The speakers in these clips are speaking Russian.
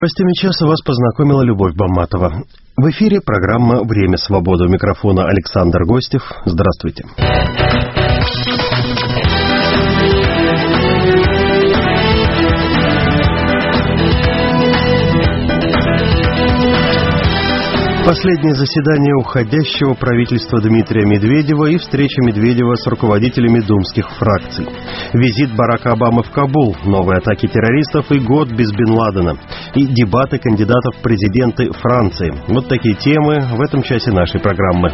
Гостями часа вас познакомила Любовь Бамматова. В эфире программа «Время свободы». У микрофона Александр Гостев. Здравствуйте. Последнее заседание уходящего правительства Дмитрия Медведева и встреча Медведева с руководителями думских фракций. Визит Барака Обамы в Кабул, новые атаки террористов и год без Бен Ладена. И дебаты кандидатов в президенты Франции. Вот такие темы в этом часе нашей программы.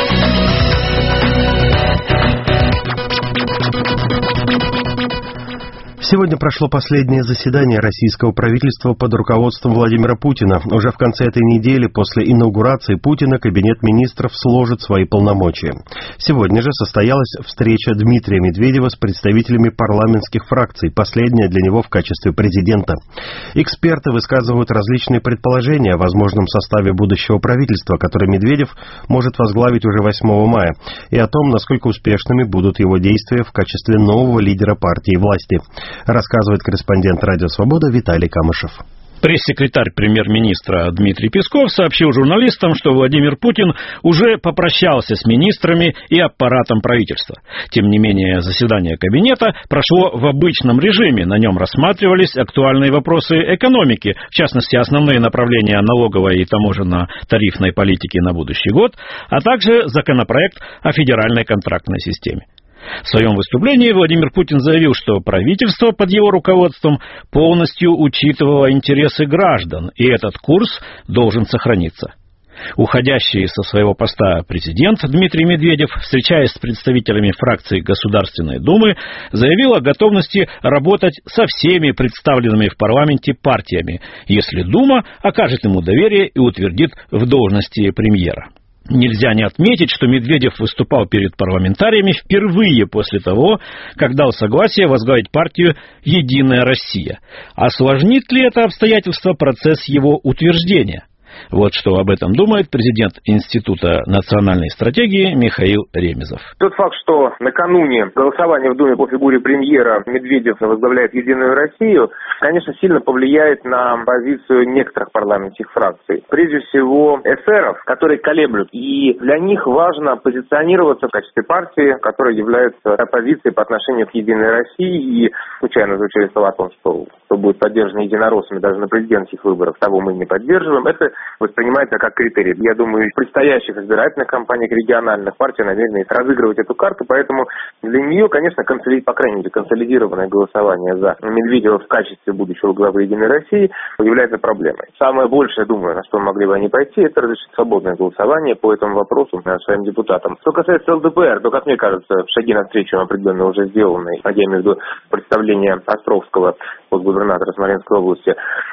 Сегодня прошло последнее заседание российского правительства под руководством Владимира Путина. Уже в конце этой недели после инаугурации Путина Кабинет министров сложит свои полномочия. Сегодня же состоялась встреча Дмитрия Медведева с представителями парламентских фракций, последняя для него в качестве президента. Эксперты высказывают различные предположения о возможном составе будущего правительства, которое Медведев может возглавить уже 8 мая, и о том, насколько успешными будут его действия в качестве нового лидера партии власти. Рассказывает корреспондент «Радио Свобода» Виталий Камышев. Пресс-секретарь премьер-министра Дмитрий Песков сообщил журналистам, что Владимир Путин уже попрощался с министрами и аппаратом правительства. Тем не менее, заседание кабинета прошло в обычном режиме. На нем рассматривались актуальные вопросы экономики, в частности, основные направления налоговой и таможенно-тарифной политики на будущий год, а также законопроект о федеральной контрактной системе. В своем выступлении Владимир Путин заявил, что правительство под его руководством полностью учитывало интересы граждан, и этот курс должен сохраниться. Уходящий со своего поста президент Дмитрий Медведев, встречаясь с представителями фракции Государственной Думы, заявил о готовности работать со всеми представленными в парламенте партиями, если Дума окажет ему доверие и утвердит в должности премьера. Нельзя не отметить, что Медведев выступал перед парламентариями впервые после того, как дал согласие возглавить партию «Единая Россия». Осложнит ли это обстоятельство процесс его утверждения? Вот что об этом думает президент Института национальной стратегии Михаил Ремезов. Тот факт, что накануне голосования в Думе по фигуре премьера Медведев возглавляет «Единую Россию», конечно, сильно повлияет на позицию некоторых парламентских фракций. Прежде всего, эсеров, которые колеблют. И для них важно позиционироваться в качестве партии, которая является оппозицией по отношению к «Единой России». И случайно звучали слова о том, что будет поддержано единороссами даже на президентских выборах, того мы не поддерживаем. Это воспринимается как критерий. Я думаю, в предстоящих избирательных кампаниях региональных партий намерены разыгрывать эту карту, поэтому для нее, конечно, по крайней мере, консолидированное голосование за Медведева в качестве будущего главы «Единой России» является проблемой. Самое большее, думаю, на что могли бы они пойти, это разрешить свободное голосование по этому вопросу своим депутатам. Что касается ЛДПР, то, как мне кажется, шаги навстречу определенно уже сделаны. Я имею в виду представление Островского, губернатора Смоленской области.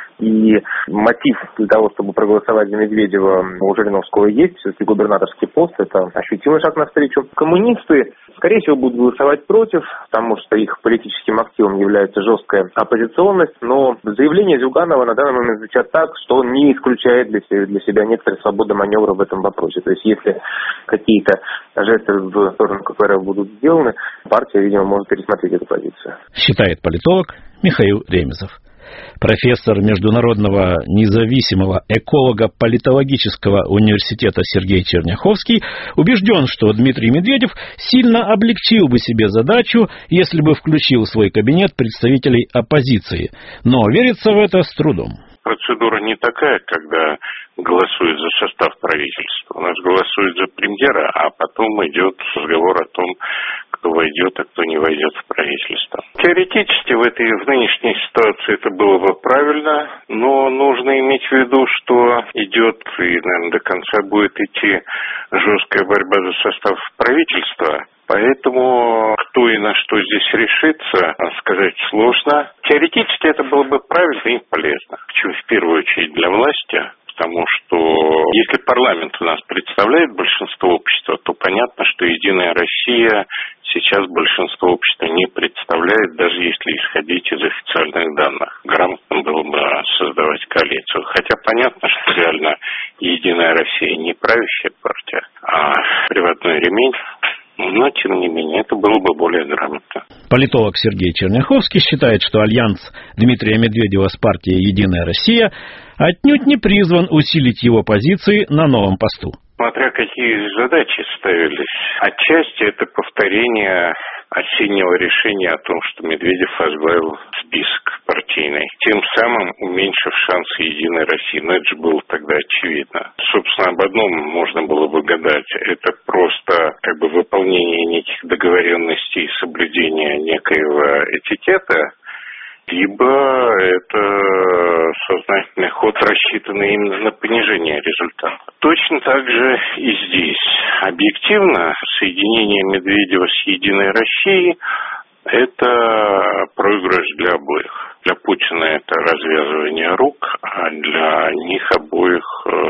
И мотив для того, чтобы проголосовать за Медведева у Жириновского есть. Все-таки губернаторский пост – это ощутимый шаг навстречу. Коммунисты, скорее всего, будут голосовать против, потому что их политическим активом является жесткая оппозиционность. Но заявление Зюганова на данный момент звучат так, что он не исключает для себя некоторые свободы маневра в этом вопросе. То есть, если какие-то жесты в сторону КПРФ будут сделаны, партия, видимо, может пересмотреть эту позицию. Считает политолог Михаил Ремезов. Профессор Международного независимого эколого-политологического университета Сергей Черняховский убежден, что Дмитрий Медведев сильно облегчил бы себе задачу, если бы включил в свой кабинет представителей оппозиции, но верится в это с трудом. Процедура не такая, когда голосуют за состав правительства. У нас голосуют за премьера, а потом идет разговор о том, кто войдет, а кто не войдет в правительство. Теоретически в нынешней ситуации это было бы правильно, но нужно иметь в виду, что идет и, наверное, до конца будет идти жесткая борьба за состав правительства. Поэтому кто и на что здесь решится, сказать сложно. Теоретически это было бы правильно и полезно. В первую очередь для власти, потому что если парламент у нас представляет большинство общества, то понятно, что «Единая Россия» сейчас большинство общества не представляет, даже если исходить из официальных данных. Грамотно было бы создавать коалицию. Хотя понятно, что реально «Единая Россия» не правящая партия, а приводной ремень. Но, тем не менее, это было бы более грамотно. Политолог Сергей Черняховский считает, что альянс Дмитрия Медведева с партией «Единая Россия» отнюдь не призван усилить его позиции на новом посту. Смотря какие задачи ставились. Отчасти это повторение осеннего решения о том, что Медведев возглавил список партийный, тем самым уменьшив шансы «Единой России». Но это же было тогда очевидно. Собственно, об одном можно было бы гадать. Это просто выполнение неких договоренностей и соблюдение некоего этикета, либо это сознательный ход, рассчитанный именно на понижение результата. Точно так же и здесь. Объективно, соединение Медведева с «Единой Россией» – это проигрыш для обоих. Для Путина это развязывание рук, а для них обоих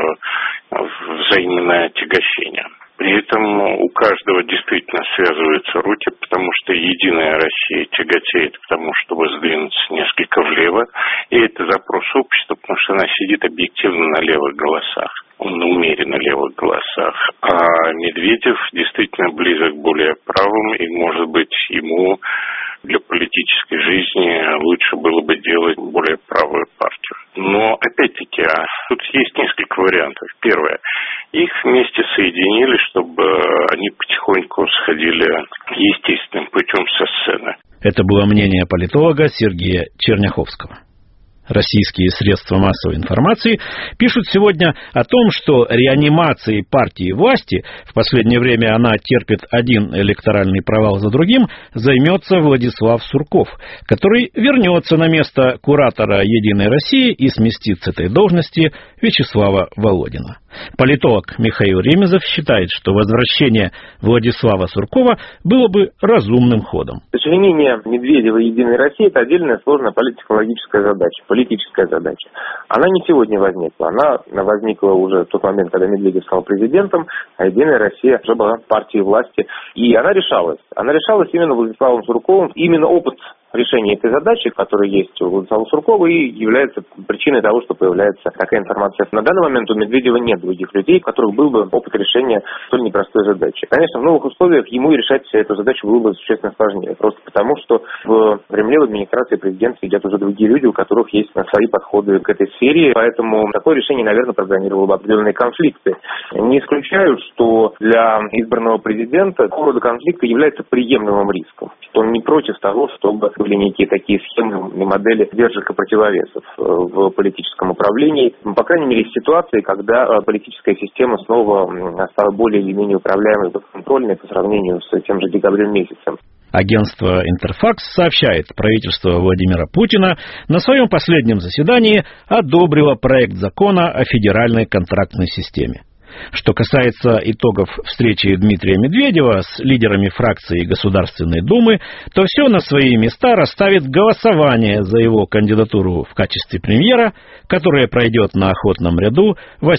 взаимное отягощение. При этом у каждого действительно связываются руки, потому что «Единая Россия» тяготеет к тому, чтобы сдвинуться несколько влево, и это запрос общества, потому что она сидит объективно на левых голосах, он умеренно левых голосах, а Медведев действительно близок к более правым, и, может быть, ему для политической жизни лучше было бы делать более правую партию. Но, опять-таки, тут есть несколько вариантов. Первое. Их вместе соединили, чтобы они потихоньку сходили естественным путем со сцены. Это было мнение политолога Сергея Черняховского. Российские средства массовой информации пишут сегодня о том, что реанимацией партии власти, в последнее время она терпит один электоральный провал за другим, займется Владислав Сурков, который вернется на место куратора «Единой России» и сместит с этой должности Вячеслава Володина. Политолог Михаил Ремезов считает, что возвращение Владислава Суркова было бы разумным ходом. Сочленение Медведева и «Единой России» – это отдельная сложная политтехнологическая задача, политическая задача. Она не сегодня возникла. Она возникла уже в тот момент, когда Медведев стал президентом, а «Единая Россия» уже была партией власти. И она решалась. Она решалась именно Владиславом Сурковым. Именно опыт решение этой задачи, которая есть у Владислава Суркова, и является причиной того, что появляется такая информация. На данный момент у Медведева нет других людей, у которых был бы опыт решения столь непростой задачи. Конечно, в новых условиях ему решать эту задачу было бы существенно сложнее. Просто потому, что в Кремле, в администрации президента сидят уже другие люди, у которых есть свои подходы к этой сфере. Поэтому такое решение, наверное, программировало бы определенные конфликты. Не исключаю, что для избранного президента такого рода конфликты является приемлемым риском. Что он не против того, чтобы были некие такие схемы и модели сдержек и противовесов в политическом управлении. По крайней мере, в ситуации, когда политическая система снова стала более или менее управляемой, подконтрольной по сравнению с тем же декабрем месяцем. Агентство «Интерфакс» сообщает, правительство Владимира Путина на своем последнем заседании одобрило проект закона о федеральной контрактной системе. Что касается итогов встречи Дмитрия Медведева с лидерами фракции Государственной Думы, то все на свои места расставит голосование за его кандидатуру в качестве премьера, которое пройдет на охотном ряду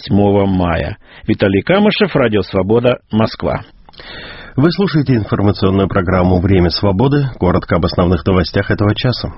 8 мая. Виталий Камышев, Радио Свобода, Москва. Вы слушаете информационную программу «Время свободы». Коротко об основных новостях этого часа.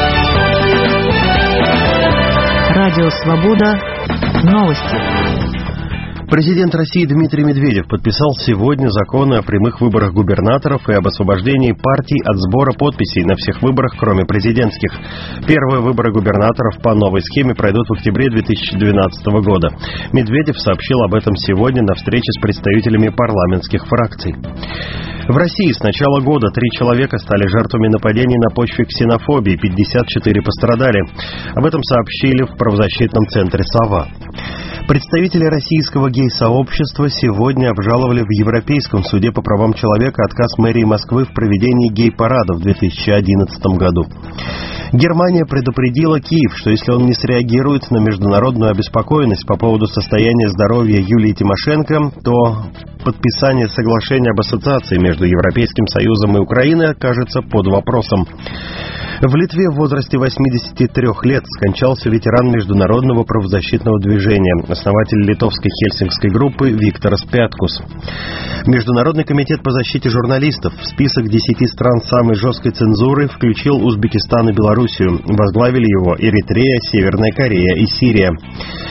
Радио Свобода. Новости. Президент России Дмитрий Медведев подписал сегодня законы о прямых выборах губернаторов и об освобождении партий от сбора подписей на всех выборах, кроме президентских. Первые выборы губернаторов по новой схеме пройдут в октябре 2012 года. Медведев сообщил об этом сегодня на встрече с представителями парламентских фракций. В России с начала года 3 человека стали жертвами нападений на почве ксенофобии, 54 пострадали. Об этом сообщили в правозащитном центре «Сова». Представители российского гей-сообщества сегодня обжаловали в Европейском суде по правам человека отказ мэрии Москвы в проведении гей-парада в 2011 году. Германия предупредила Киев, что если он не среагирует на международную обеспокоенность по поводу состояния здоровья Юлии Тимошенко, то подписание соглашения об ассоциации между Европейским Союзом и Украиной окажется под вопросом. В Литве в возрасте 83 лет скончался ветеран международного правозащитного движения, основатель литовской хельсинкской группы Викторас Пяткус. Международный комитет по защите журналистов в список 10 стран самой жесткой цензуры включил Узбекистан и Белоруссию. Возглавили его Эритрея, Северная Корея и Сирия. В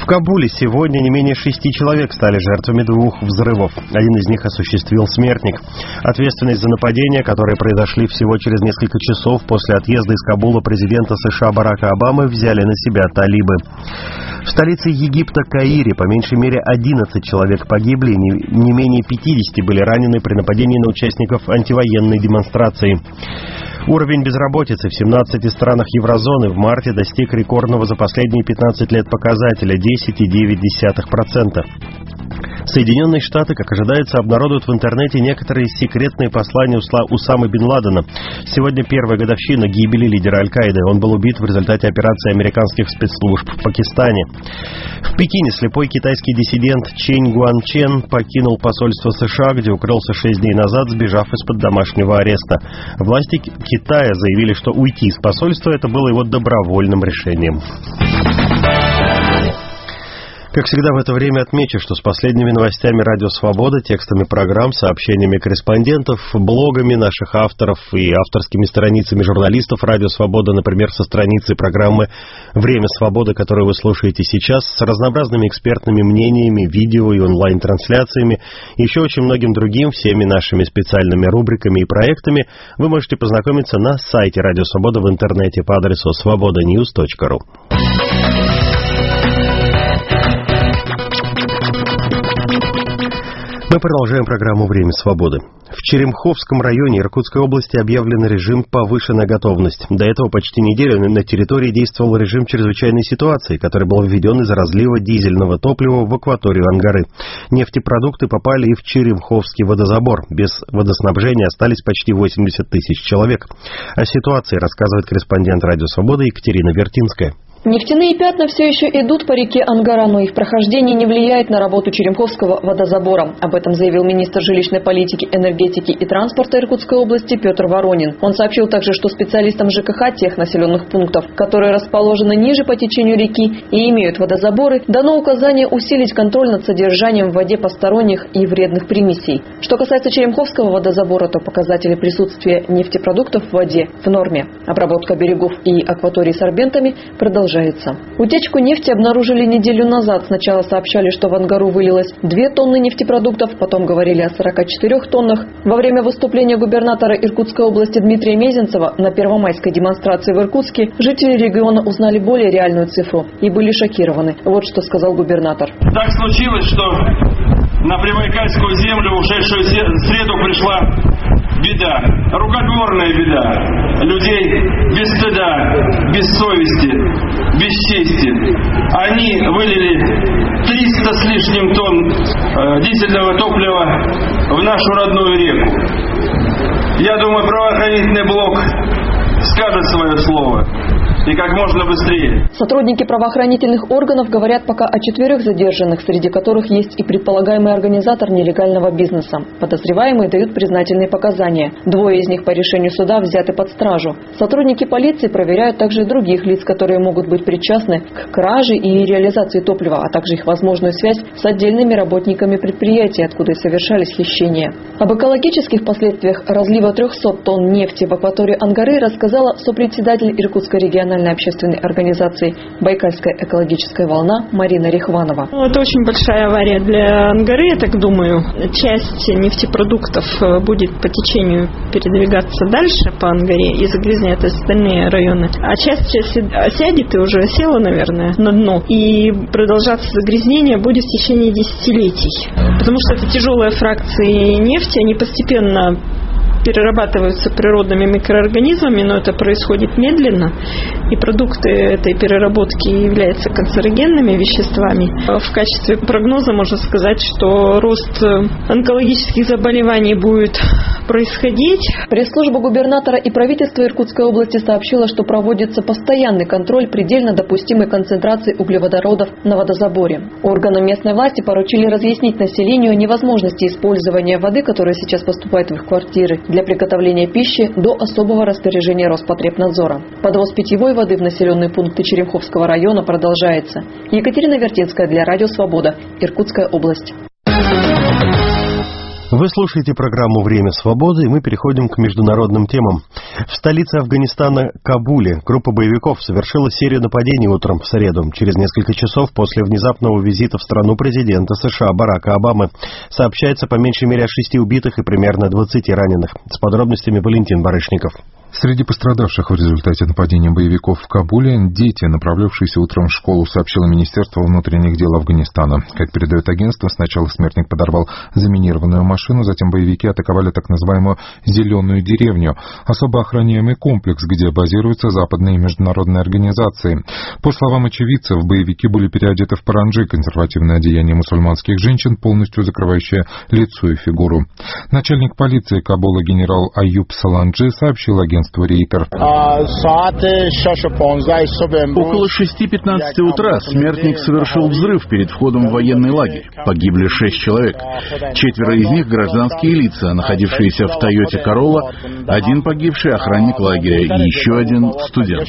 В Кабуле сегодня не менее 6 человек стали жертвами 2 взрывов. Один из них осуществил смертник. Ответственность за нападения, которые произошли всего через несколько часов после отъезда из Кабула президента США Барака Обамы, взяли на себя талибы. В столице Египта Каире по меньшей мере 11 человек погибли, не менее 50 были ранены при нападении на участников антивоенной демонстрации. Уровень безработицы в 17 странах еврозоны в марте достиг рекордного за последние 15 лет показателя – 10,9%. Соединенные Штаты, как ожидается, обнародуют в интернете некоторые секретные послания Усамы бен Ладена. Сегодня первая годовщина гибели лидера Аль-Каиды. Он был убит в результате операции американских спецслужб в Пакистане. В Пекине слепой китайский диссидент Чэнь Гуанчен покинул посольство США, где укрылся 6 дней назад, сбежав из-под домашнего ареста. Власти Китая заявили, что уйти из посольства это было его добровольным решением. Как всегда в это время отмечу, что с последними новостями «Радио Свобода», текстами программ, сообщениями корреспондентов, блогами наших авторов и авторскими страницами журналистов «Радио Свобода», например, со страницы программы «Время свободы», которую вы слушаете сейчас, с разнообразными экспертными мнениями, видео и онлайн-трансляциями, и еще очень многим другим, всеми нашими специальными рубриками и проектами вы можете познакомиться на сайте «Радио Свобода» в интернете по адресу svobodanews.ru. Мы продолжаем программу «Время свободы». В Черемховском районе Иркутской области объявлен режим «Повышенная готовность». До этого почти неделю на территории действовал режим чрезвычайной ситуации, который был введен из-за разлива дизельного топлива в акваторию Ангары. Нефтепродукты попали и в Черемховский водозабор. Без водоснабжения остались почти 80 тысяч человек. О ситуации рассказывает корреспондент «Радио Свобода» Екатерина Вертинская. Нефтяные пятна все еще идут по реке Ангара, но их прохождение не влияет на работу Черемховского водозабора. Об этом заявил министр жилищной политики, энергетики и транспорта Иркутской области Петр Воронин. Он сообщил также, что специалистам ЖКХ тех населенных пунктов, которые расположены ниже по течению реки и имеют водозаборы, дано указание усилить контроль над содержанием в воде посторонних и вредных примесей. Что касается Черемховского водозабора, то показатели присутствия нефтепродуктов в воде в норме. Обработка берегов и акваторий сорбентами продолжается. Утечку нефти обнаружили неделю назад. Сначала сообщали, что в Ангару вылилось 2 тонны нефтепродуктов, потом говорили о 44 тоннах. Во время выступления губернатора Иркутской области Дмитрия Мезенцева на первомайской демонстрации в Иркутске жители региона узнали более реальную цифру и были шокированы. Вот что сказал губернатор. Так случилось, что на Прибайкальскую землю в ушедшую среду пришла беда, рукотворная беда. Людей без стыда, без совести, без чести. Они вылили 300 с лишним тонн дизельного топлива в нашу родную реку. Я думаю, правоохранительный блок скажет свое слово. И как можно быстрее. Сотрудники правоохранительных органов говорят пока о 4 задержанных, среди которых есть и предполагаемый организатор нелегального бизнеса. Подозреваемые дают признательные показания. 2 из них по решению суда взяты под стражу. Сотрудники полиции проверяют также других лиц, которые могут быть причастны к краже и реализации топлива, а также их возможную связь с отдельными работниками предприятий, откуда и совершались хищения. Об экологических последствиях разлива 300 тонн нефти в акватории Ангары рассказала сопредседатель Иркутской региональной общественной организации «Байкальская экологическая волна» Марина Рихванова. Это очень большая авария для Ангары, я так думаю. Часть нефтепродуктов будет по течению передвигаться дальше по Ангаре и загрязняет остальные районы. А часть осядет и уже осела, наверное, на дно. И продолжаться загрязнение будет в течение десятилетий. Потому что это тяжелые фракции нефти, они постепенно перерабатываются природными микроорганизмами, но это происходит медленно, и продукты этой переработки являются канцерогенными веществами. В качестве прогноза можно сказать, что рост онкологических заболеваний будет происходить. Пресс-служба губернатора и правительства Иркутской области сообщила, что проводится постоянный контроль предельно допустимой концентрации углеводородов на водозаборе. Органам местной власти поручили разъяснить населению невозможности использования воды, которая сейчас поступает в их квартиры, для приготовления пищи до особого распоряжения Роспотребнадзора. Подвоз питьевой воды в населенные пункты Черемховского района продолжается. Екатерина Вертинская для Радио Свобода, Иркутская область. Вы слушаете программу «Время свободы», и мы переходим к международным темам. В столице Афганистана, Кабуле, группа боевиков совершила серию нападений утром в среду, через несколько часов после внезапного визита в страну президента США Барака Обамы. Сообщается по меньшей мере о 6 убитых и примерно 20 раненых. С подробностями Валентин Барышников. Среди пострадавших в результате нападения боевиков в Кабуле дети, направлявшиеся утром в школу, сообщило Министерство внутренних дел Афганистана. Как передает агентство, сначала смертник подорвал заминированную машину, затем боевики атаковали так называемую «зеленую деревню», особо охраняемый комплекс, где базируются западные международные организации. По словам очевидцев, боевики были переодеты в паранджи, консервативное одеяние мусульманских женщин, полностью закрывающее лицо и фигуру. Начальник полиции Кабула генерал Аюб Саланджи сообщил агентству Рейтер. Около 6:15 утра смертник совершил взрыв перед входом в военный лагерь. Погибли 6 человек. 4 из них гражданские лица, находившиеся в Тойоте Королла, 1 погибший охранник лагеря и еще 1 студент.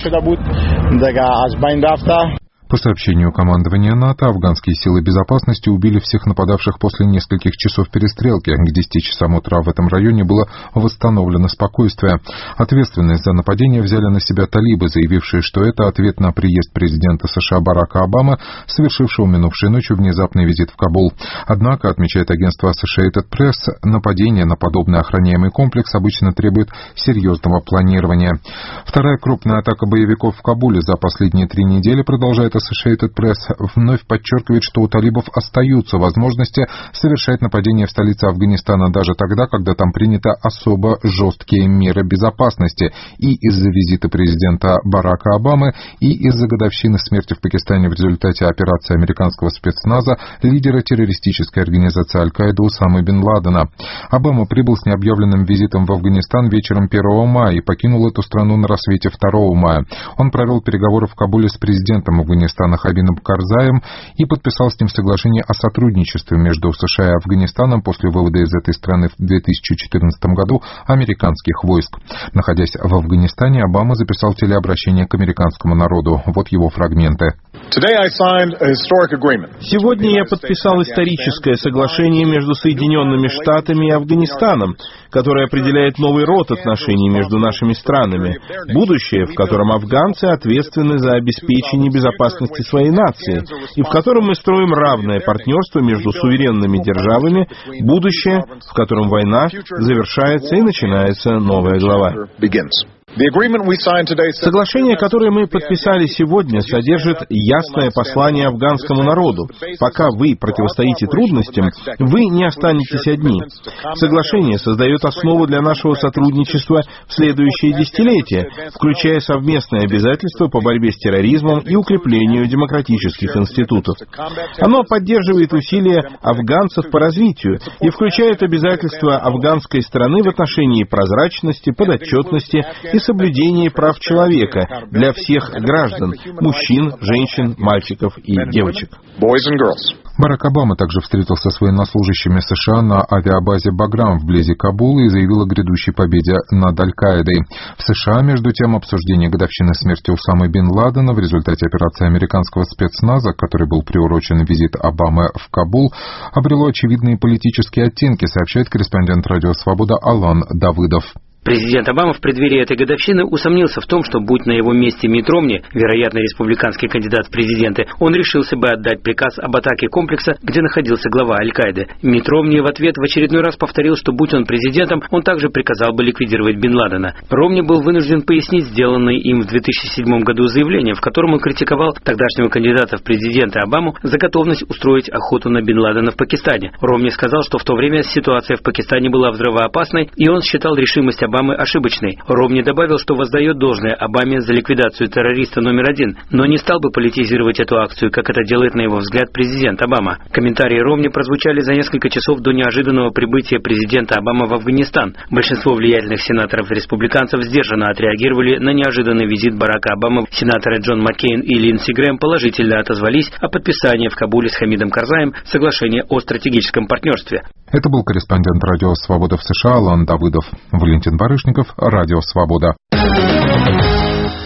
По сообщению командования НАТО, афганские силы безопасности убили всех нападавших после нескольких часов перестрелки. К 10 часам утра в этом районе было восстановлено спокойствие. Ответственность за нападение взяли на себя талибы, заявившие, что это ответ на приезд президента США Барака Обамы, совершившего минувшей ночью внезапный визит в Кабул. Однако, отмечает агентство Associated Press, нападение на подобный охраняемый комплекс обычно требует серьезного планирования. Вторая крупная атака боевиков в Кабуле за последние 3 недели, продолжает Associated Press, вновь подчеркивает, что у талибов остаются возможности совершать нападения в столице Афганистана даже тогда, когда там приняты особо жесткие меры безопасности, и из-за визита президента Барака Обамы, и из-за годовщины смерти в Пакистане в результате операции американского спецназа лидера террористической организации Аль-Каида Усамы бен Ладена. Обама прибыл с необъявленным визитом в Афганистан вечером 1 мая и покинул эту страну на рассвете 2 мая. Он провел переговоры в Кабуле с президентом Афганистана Хамидом Карзаем и подписал с ним соглашение о сотрудничестве между США и Афганистаном после вывода из этой страны в 2014 году американских войск. Находясь в Афганистане, Обама записал телеобращение к американскому народу. Вот его фрагменты. Сегодня я подписал историческое соглашение между Соединенными Штатами и Афганистаном, которое определяет новый род отношений между нашими странами, будущее, в котором афганцы ответственны за обеспечение безопасности своей нации, и в котором мы строим равное партнерство между суверенными державами, будущее, в котором война завершается и начинается новая глава. Соглашение, которое мы подписали сегодня, содержит ясное послание афганскому народу. Пока вы противостоите трудностям, вы не останетесь одни. Соглашение создает основу для нашего сотрудничества в следующие десятилетия, включая совместные обязательства по борьбе с терроризмом и укреплению демократических институтов. Оно поддерживает усилия афганцев по развитию и включает обязательства афганской стороны в отношении прозрачности, подотчетности и соблюдении прав человека для всех граждан, мужчин, женщин, мальчиков и девочек. Барак Обама также встретился с военнослужащими США на авиабазе «Баграм» вблизи Кабула и заявил о грядущей победе над Аль-Каидой. В США, между тем, обсуждение годовщины смерти Усамы бен Ладена в результате операции американского спецназа, который был приурочен визит Обамы в Кабул, обрело очевидные политические оттенки, сообщает корреспондент «Радио Свобода» Алан Давыдов. Президент Обама в преддверии этой годовщины усомнился в том, что, будь на его месте Митт Ромни, вероятно, республиканский кандидат в президенты, он решился бы отдать приказ об атаке комплекса, где находился глава Аль-Каиды. Митт Ромни в ответ в очередной раз повторил, что, будь он президентом, он также приказал бы ликвидировать бен Ладена. Ромни был вынужден пояснить сделанное им в 2007 году заявление, в котором он критиковал тогдашнего кандидата в президенты Обаму за готовность устроить охоту на бен Ладена в Пакистане. Ромни сказал, что в то время ситуация в Пакистане была взрывоопасной, и он считал решимость Обамы ошибочной. Ромни добавил, что воздает должное Обаме за ликвидацию террориста номер 1, но не стал бы политизировать эту акцию, как это делает, на его взгляд, президент Обама. Комментарии Ромни прозвучали за несколько часов до неожиданного прибытия президента Обамы в Афганистан. Большинство влиятельных сенаторов-республиканцев сдержанно отреагировали на неожиданный визит Барака Обамы. Сенаторы Джон Маккейн и Линдси Грэм положительно отозвались о подписании в Кабуле с Хамидом Карзаем соглашения о стратегическом партнерстве. Это был корреспондент «Радио Свобода» в США Алан Давыдов. Валентин Барышников, «Радио Свобода».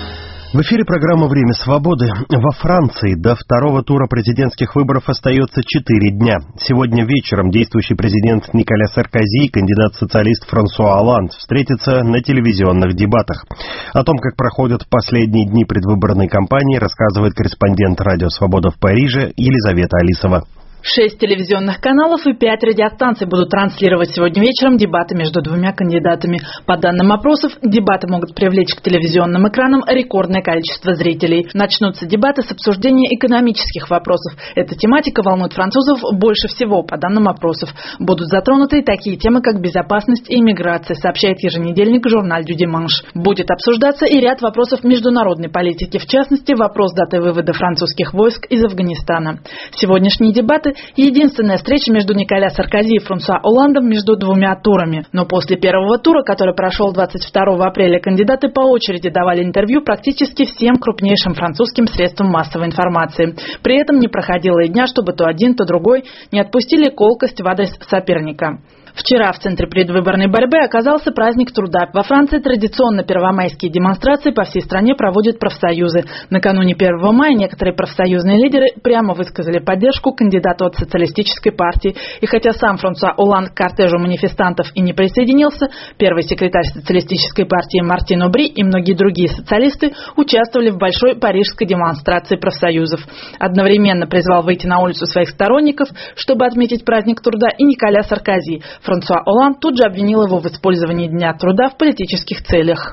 В эфире программа «Время свободы». Во Франции до второго тура президентских выборов остается 4 дня. Сегодня вечером действующий президент Николя Саркози и кандидат-социалист Франсуа Олланд встретятся на телевизионных дебатах. О том, как проходят последние дни предвыборной кампании, рассказывает корреспондент «Радио Свобода» в Париже Елизавета Алисова. 6 телевизионных каналов и 5 радиостанций будут транслировать сегодня вечером дебаты между двумя кандидатами. По данным опросов, дебаты могут привлечь к телевизионным экранам рекордное количество зрителей. Начнутся дебаты с обсуждения экономических вопросов. Эта тематика волнует французов больше всего, по данным опросов. Будут затронуты такие темы, как безопасность и миграция, сообщает еженедельник «Журналь дю Диманш». Будет обсуждаться и ряд вопросов международной политики, в частности, вопрос даты вывода французских войск из Афганистана. Сегодняшние дебаты – единственная встреча между Николя Саркози и Франсуа Олландом между двумя турами. Но после первого тура, который прошел 22 апреля, кандидаты по очереди давали интервью практически всем крупнейшим французским средствам массовой информации. При этом не проходило и дня, чтобы то один, то другой не отпустили колкость в адрес соперника. Вчера в центре предвыборной борьбы оказался праздник труда. Во Франции традиционно первомайские демонстрации по всей стране проводят профсоюзы. Накануне 1 мая некоторые профсоюзные лидеры прямо высказали поддержку кандидату от социалистической партии. И хотя сам Франсуа Олланд к кортежу манифестантов и не присоединился, первый секретарь социалистической партии Мартин Обри и многие другие социалисты участвовали в большой парижской демонстрации профсоюзов. Одновременно призвал выйти на улицу своих сторонников, чтобы отметить праздник труда, и Николя Саркози. Франсуа Олланд тут же обвинил его в использовании Дня труда в политических целях.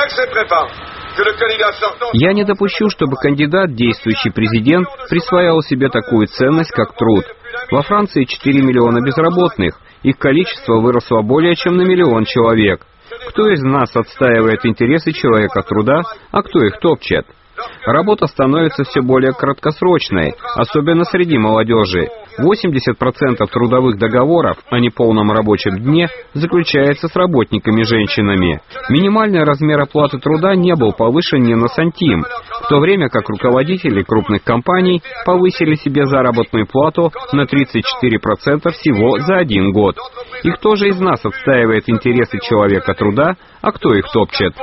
Я не допущу, чтобы кандидат, действующий президент, присваивал себе такую ценность, как труд. Во Франции 4 миллиона безработных. Их количество выросло более чем на 1 миллион человек. Кто из нас отстаивает интересы человека труда, а кто их топчет? Работа становится все более краткосрочной, особенно среди молодежи. 80% трудовых договоров о неполном рабочем дне заключается с работниками-женщинами. Минимальный размер оплаты труда не был повышен ни на сантим, в то время как руководители крупных компаний повысили себе заработную плату на 34% всего за 1 год. И кто же из нас отстаивает интересы человека труда, а кто их топчет?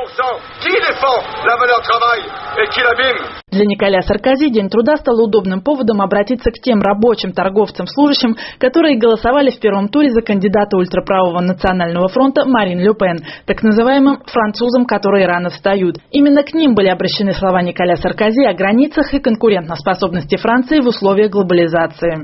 Для Николя Саркози День труда стал удобным поводом обратиться к тем рабочим, торговцам, служащим, которые голосовали в первом туре за кандидата ультраправого национального фронта Марин Ле Пен, так называемым французам, которые рано встают. Именно к ним были обращены слова Николя Саркози о границах и конкурентоспособности Франции в условиях глобализации.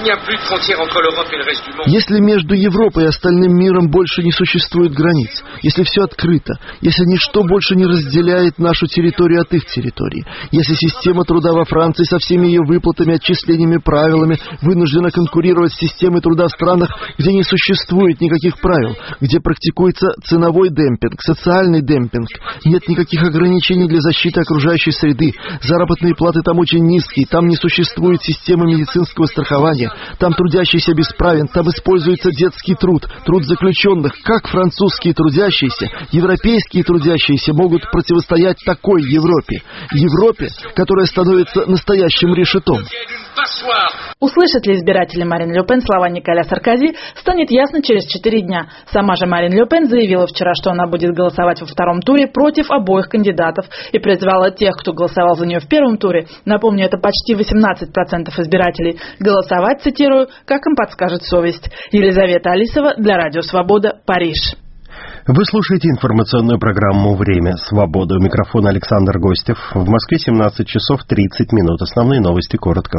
Если между Европой и остальным миром больше не существует границ, если все открыто, если ничто больше не разделяет нашу территорию от их территории, если система труда во Франции со всеми ее выплатами, отчислениями, правилами вынуждена конкурировать с системой труда в странах, где не существует никаких правил, где практикуется ценовой демпинг, социальный демпинг, нет никаких ограничений для защиты окружающей среды, заработные платы там очень низкие, там не существует системы медицинского страхования, там трудящийся бесправен, там используется детский труд, труд заключенных. Как французские трудящиеся, европейские трудящиеся могут противостоять такой Европе? Европе, которая становится настоящим решетом. Услышат ли избиратели Марин Ле Пен слова Николя Саркози, станет ясно через 4 дня. Сама же Марин Ле Пен заявила вчера, что она будет голосовать во втором туре против обоих кандидатов и призвала тех, кто голосовал за нее в первом туре, напомню, это почти 18% избирателей, голосовать, цитирую, как им подскажет совесть. Елизавета Алисова для Радио Свобода, Париж. Вы слушаете информационную программу «Время свободы». У микрофона Александр Гостев. В Москве 17 часов 30 минут. Основные новости коротко.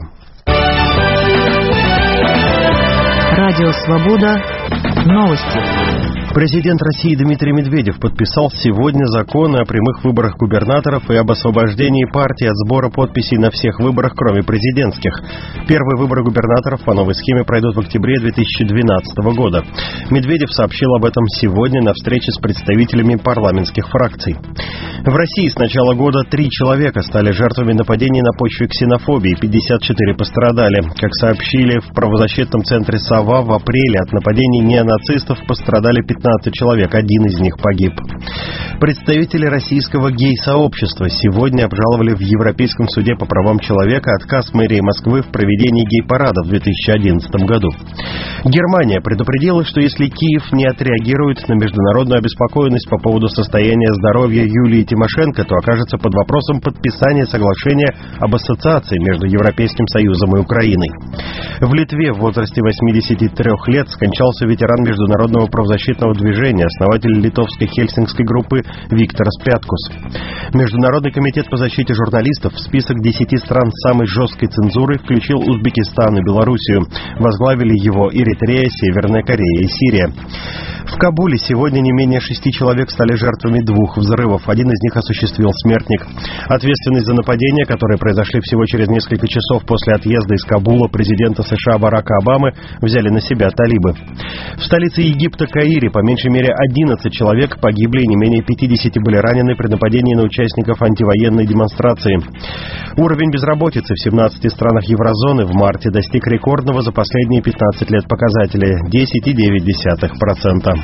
Радио Свобода. Новости. Президент России Дмитрий Медведев подписал сегодня законы о прямых выборах губернаторов и об освобождении партий от сбора подписей на всех выборах, кроме президентских. Первые выборы губернаторов по новой схеме пройдут в октябре 2012 года. Медведев сообщил об этом сегодня на встрече с представителями парламентских фракций. В России с начала года 3 человека стали жертвами нападений на почве ксенофобии, 54 пострадали. Как сообщили в правозащитном центре «Сова», в апреле от нападений неонацистов пострадали 15 15 человек, один из них погиб. Представители российского гей-сообщества сегодня обжаловали в Европейском суде по правам человека отказ мэрии Москвы в проведении гей-парада в 2011 году. Германия предупредила, что если Киев не отреагирует на международную обеспокоенность по поводу состояния здоровья Юлии Тимошенко, то окажется под вопросом подписания соглашения об ассоциации между Европейским Союзом и Украиной. В Литве в возрасте 83 лет скончался ветеран международного правозащитного движения, основатель литовской хельсинкской группы Викторас Пяткус. Международный комитет по защите журналистов в список 10 стран с самой жесткой цензурой включил Узбекистан и Белоруссию. Возглавили его Эритрея, Северная Корея и Сирия. В Кабуле сегодня не менее 6 человек стали жертвами 2 взрывов. Один из них осуществил смертник. Ответственность за нападения, которые произошли всего через несколько часов после отъезда из Кабула президента США Барака Обамы, взяли на себя талибы. В столице Египта Каире по меньшей мере 11 человек погибли и не менее 50 были ранены при нападении на участников антивоенной демонстрации. Уровень безработицы в 17 странах еврозоны в марте достиг рекордного за последние 15 лет показателя – 10,9%.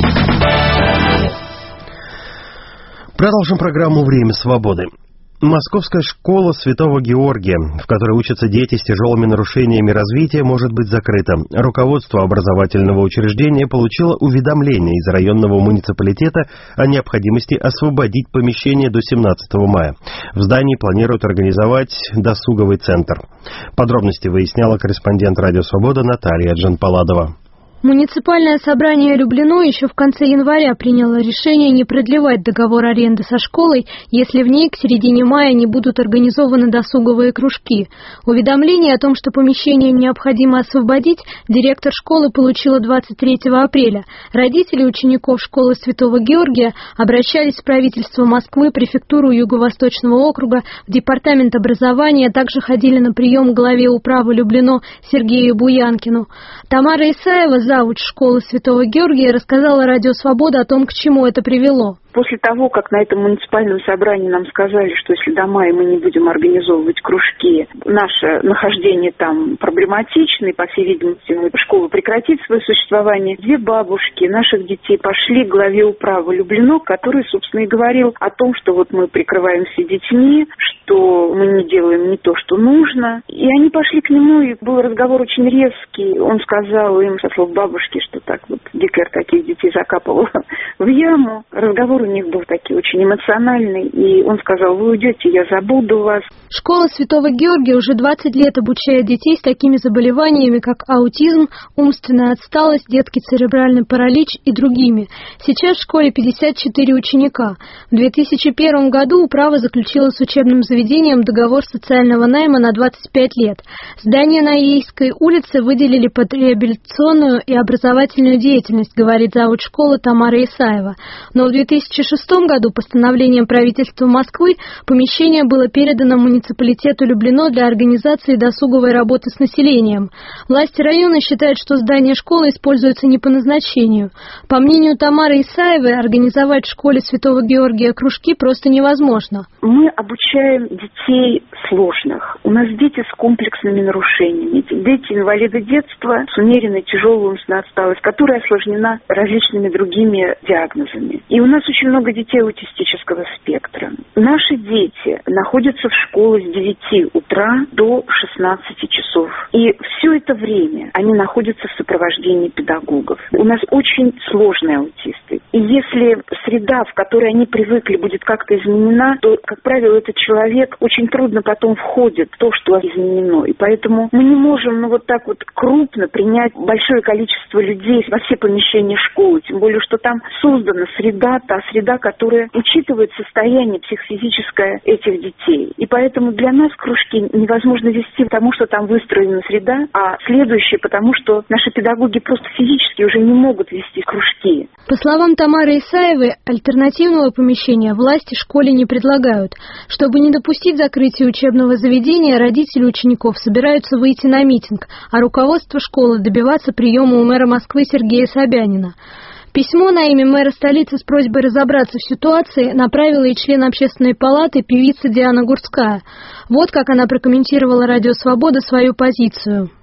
Продолжим программу «Время свободы». Московская школа Святого Георгия, в которой учатся дети с тяжелыми нарушениями развития, может быть закрыта. Руководство образовательного учреждения получило уведомление из районного муниципалитета о необходимости освободить помещение до 17 мая. В здании планируют организовать досуговый центр. Подробности выясняла корреспондент «Радио Свобода» Наталья Джанпаладова. Муниципальное собрание Люблино еще в конце января приняло решение не продлевать договор аренды со школой, если в ней к середине мая не будут организованы досуговые кружки. Уведомление о том, что помещение необходимо освободить, директор школы получила 23 апреля. Родители учеников школы Святого Георгия обращались в правительство Москвы, префектуру Юго-Восточного округа, в департамент образования, также ходили на прием к главе управы Люблино Сергею Буянкину. Тамара Исаева, завуч школы Святого Георгия, рассказала «Радио Свобода» о том, к чему это привело. После того, как на этом муниципальном собрании нам сказали, что если до мая мы не будем организовывать кружки, наше нахождение там проблематично, и, по всей видимости, школа прекратит свое существование, 2 бабушки наших детей пошли к главе управы Люблино, который, собственно, и говорил о том, что вот мы прикрываемся детьми, что мы не делаем не то, что нужно. И они пошли к нему, и был разговор очень резкий. Он сказал им, со слов бабушки, что так вот Гитлер таких детей закапывал в яму. Разговор у них был такой очень эмоциональный, и он сказал: вы уйдете, я забуду вас. Школа Святого Георгия уже 20 лет обучает детей с такими заболеваниями, как аутизм, умственная отсталость, детский церебральный паралич и другими. Сейчас в школе 54 ученика. В 2001 году управа заключила с учебным заведением договор социального найма на 25 лет. Здание на Ейской улице выделили под реабилитационную и образовательную деятельность, говорит завуч школы Тамара Исаева. Но в 2006 году постановлением правительства Москвы помещение было передано муниципалитету Люблино для организации досуговой работы с населением. Власти района считают, что здание школы используется не по назначению. По мнению Тамары Исаевой, организовать в школе Святого Георгия кружки просто невозможно. Мы обучаем детей сложных. У нас дети с комплексными нарушениями. Дети инвалиды детства с умеренной тяжелой умственной отсталостью, которая осложнена различными другими диагнозами. И у нас очень много детей аутистического спектра. Наши дети находятся в школе с 9 утра до 16 часов. И все это время они находятся в сопровождении педагогов. У нас очень сложные аутисты. И если среда, в которой они привыкли, будет как-то изменена, то, как правило, этот человек очень трудно потом входит в то, что изменено. И поэтому мы не можем вот так вот крупно принять большое количество людей во все помещения школы. Тем более, что там создана среда, та среда, которая учитывает состояние психофизическое этих детей. И поэтому для нас кружки невозможно вести, потому что там выстроена среда, а следующее, потому что наши педагоги просто физически уже не могут вести кружки. По словам Тамары Исаевой, альтернативного помещения власти школе не предлагают. Чтобы не допустить закрытия учебного заведения, родители учеников собираются выйти на митинг, а руководство школы добиваться приема у мэра Москвы Сергея Собянина. Письмо на имя мэра столицы с просьбой разобраться в ситуации направила и член общественной палаты певица Диана Гурцкая. Вот как она прокомментировала «Радио Свобода» свою позицию.